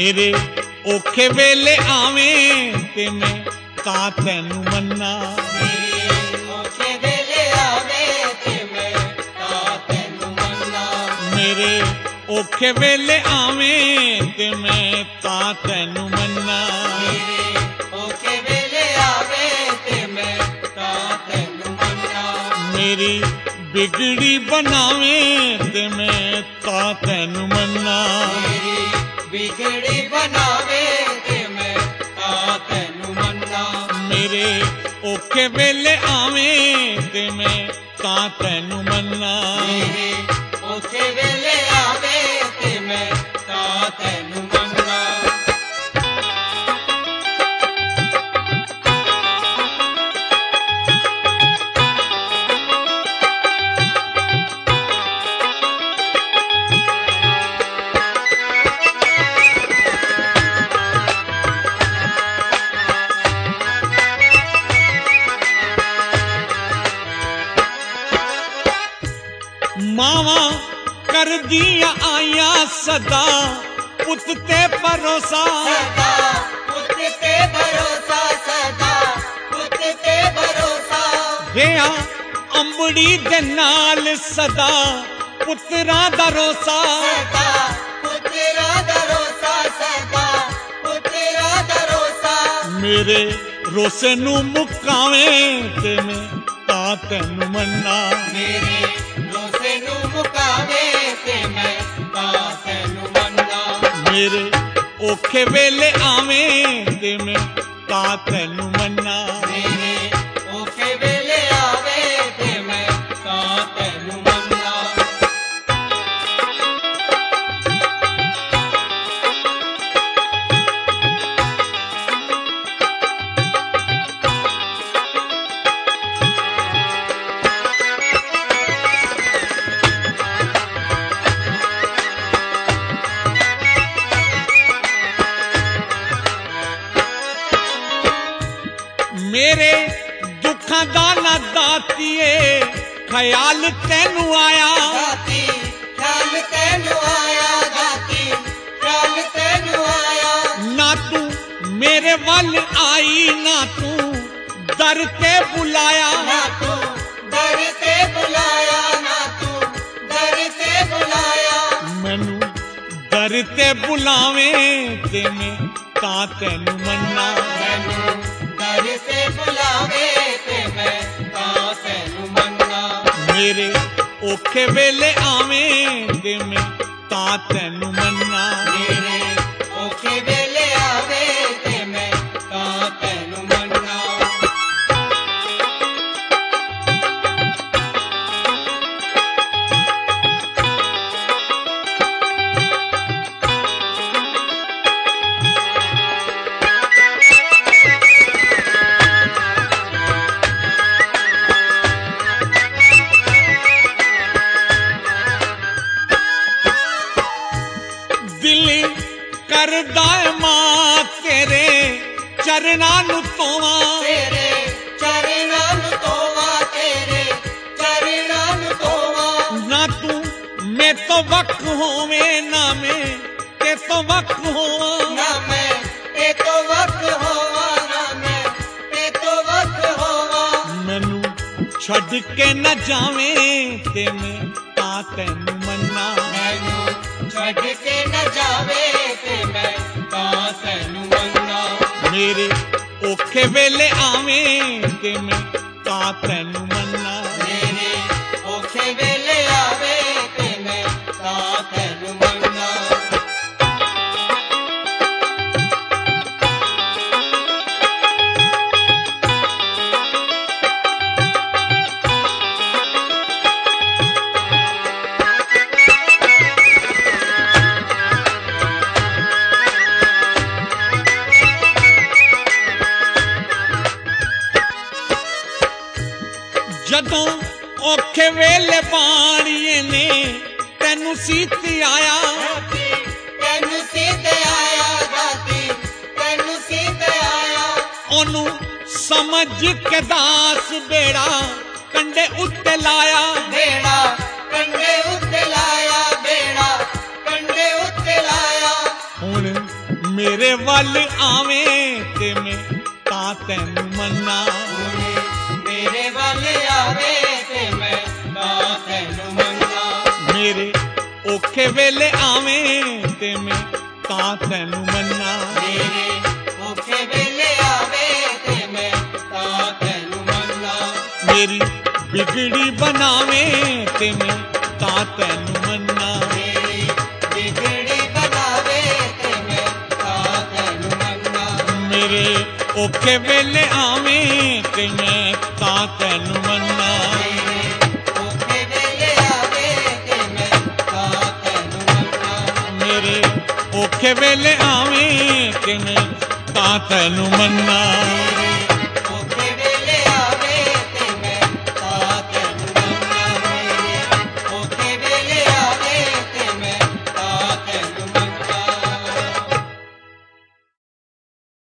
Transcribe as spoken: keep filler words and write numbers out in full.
मेरे औखे वेले आवें ते मैं तां तैनू मन्ना। मेरे औखे वेले आवें ते मैं तां तैनू मन्ना। मेरे औखे वेले आवें ते मैं तां तैनू मन्ना। मेरे औखे वेले आवें ते मैं तां तैनू मन्ना। मेरी बिगड़ी बनावें ते मैं तां तैनू मन्ना। मेरी बिगड़ी बनावे ते मैं तां तैनू मन्ना। मेरे औखे वेले आवें ते मैं तां तैनू मन्ना। मेरे औखे वेले आवे ते मैं तां तैनू मन्ना। मावा कर दिया आया सदा पुत ते भरोसा। सदा पुत ते भरोसा। सदा पुत ते भरोसा। दिया अंबड़ी दे नाल सदा पुत्रा दा रोसा। सदा पुत्रा दा रोसा। सदा पुत्रा दा रोसा। मेरे रोसे नू मुकावें ते मैं तां तैनू मन्ना। मेरे रोसे नू मुकावे ते मैं तां तैनू मन्ना। मेरे औखे वेले आवें ते मैं तां तैनू मन्ना। मेरे औखे वेले आवे ते मैं तां तैनू मन्ना। मेरे दुखां दा ना दातिए ख्याल तैनू आया। दाती ख्याल तैनू आया। दाती ख्याल तैनू आया। ना तू मेरे वल आई ना तू दर ते बुलाया। ना तू दर ते बुलाया। ना तू दर ते बुलाया। मैनू दर ते बुलावें ते मैं तां तैनू मन्ना। मैनू दर ते बुलावे ते मैं तां तैनू मन्ना। मेरे औखे वेले आवें ते मैं तां तैनू मन्ना। मेरे औखे वेले आवे ते मैं तां तैनू मन्ना। दिल करदा ऐ मां तेरे चरनां नू धोवां। तेरे चरनां नू धोवां। तेरे चरनां नू धोवां। ना तू मैं तो वख होवें ना मैं ते तो वख होवां। ना मैं ते तो वख होवां। ना मैं ते तो वख होवां। मैनू छड़ के न जावें ते मैं तां तैनू मन्ना। मैनू छड़ के न जावे ते मैं तां तैनू मन्ना। मेरे औखे वेले आवें ते मैं तां तैनू मन्ना। मेरे औखे वेले आवे ते मैं तां तैनू मन्ना। जदों औखे वेले बाणीए ने तैनू सीत आया। तैनू सीत आया। दाती तैनू सीत आया। ओनू समझ के दास बेड़ा कंडे उत्ते लाया। बेड़ा कंडे उत्ते लाया। बेड़ा कंडे उत्ते लाया। हुण ਮੇਰੇ ਵੱਲ ਆਵੇਂ ਤੇ ਮੈਂ ਤਾਂ ਤੈਨੂੰ ਮੰਨਾਂ। ਮੇਰੇ ਵੱਲ ਆਵੇ ਤੇ ਮੈਂ ਤਾਂ ਤੈਨੂੰ ਮੰਨਾਂ। ਮੇਰੇ ਔਖੇ ਵੇਲੇ ਆਵੇਂ ਤੇ ਮੈਂ ਤਾਂ ਤੈਨੂੰ ਮੰਨਾਂ। ਮੇਰੇ ਔਖੇ ਵੇਲੇ ਆਵੇ ਤੇ ਮੈਂ ਤਾਂ ਤੈਨੂੰ ਮੰਨਾਂ। ਮੇਰੀ ਬਿਗੜੀ ਬਣਾਵੇਂ ਤੇ ਮੈਂ ਤਾਂ ਤੈਨੂੰ ਮੰਨਾਂ। ਮੇਰੀ ਵਿਗੜੀ ਬਣਾਵੇ ਤੇ ਮੈਂ ਤਾਂ ਤੈਨੂੰ ਮੰਨਾਂ। ਮੇਰੇ ਔਖੇ ਵੇਲੇ ਆਵੇਂ ਤੇ ਮੈਂ ਤਾਂ ਤੈਨੂੰ ਮੰਨਾਂ। ਮੇਰੇ ਔਖੇ ਵੇਲੇ ਆਵੇ ਤੇ ਮੈਂ ਤਾਂ ਤੈਨੂੰ ਮੰਨਾਂ। ਮੇਰੇ ਔਖੇ ਵੇਲੇ ਆਵੇਂ ਤੇ ਮੈਂ ਤਾਂ ਤੈਨੂੰ ਮੰਨਾਂ।